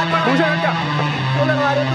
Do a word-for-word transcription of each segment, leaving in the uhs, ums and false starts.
भूषण क्या क्यों लगवा रहे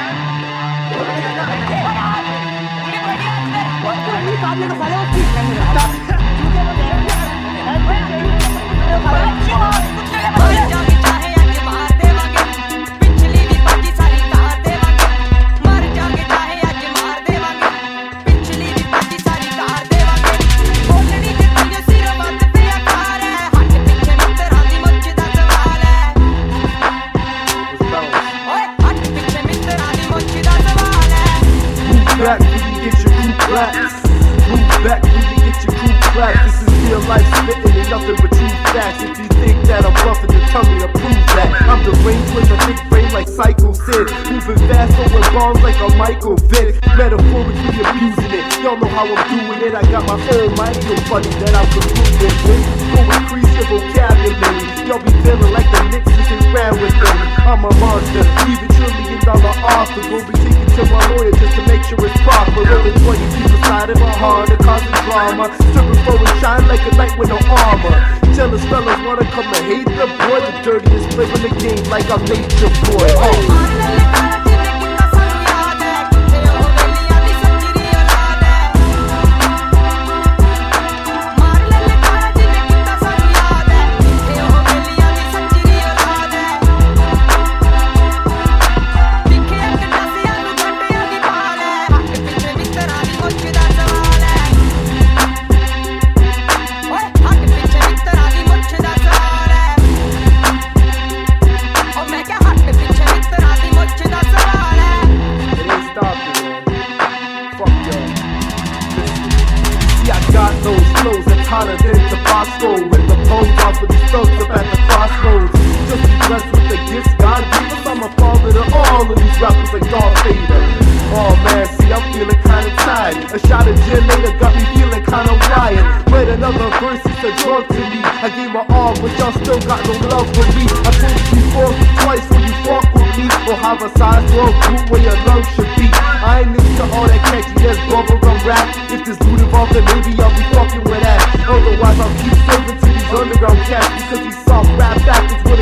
back when you get your crew claps. Move back when you get your crew claps. This is real life spitting and nothing but true facts. If you think that I'm bluffing, then tell me to prove that. I'm deranged with a thick brain like Psycho Sid, moving fast over bombs like a Michael Vick, metaphorically abusing it. Y'all know how I'm doing it. I got my own mind, so funny that I'm concluding with. Go increase your vocabulary. Y'all be feeling like the Knicks isn't round with them. I'm a monster, even trillion dollar offer. Go be taken to my lawyer just to make sure it's proper. Rolling twenty people side of my heart, causing drama. Stripping for and shine like a knight with no armor. Jealous fellas wanna come and hate the boy. The dirtiest player in the game, like I'm Nature Boy. Oh. Got those flows that's hotter than Tabasco, with the bones off of these thugs up at the crossroads. Just be blessed with the gifts God gave us. I'm a father to all of these rappers like Darth Vader. Oh man, see I'm feeling kinda tired. A shot of gin later got me feeling kinda wired. But another verse is a drug to me. I gave my all, but y'all still got no love for me. I told you before, twice when you fuck with me. Or have a size twelve group where your lungs should be. I ain't into all that catchy ass bubblegum rap. If there's loot involved, then maybe I'll be fucking with that. Otherwise I'll keep serving to these underground cats, because these soft rap backwards with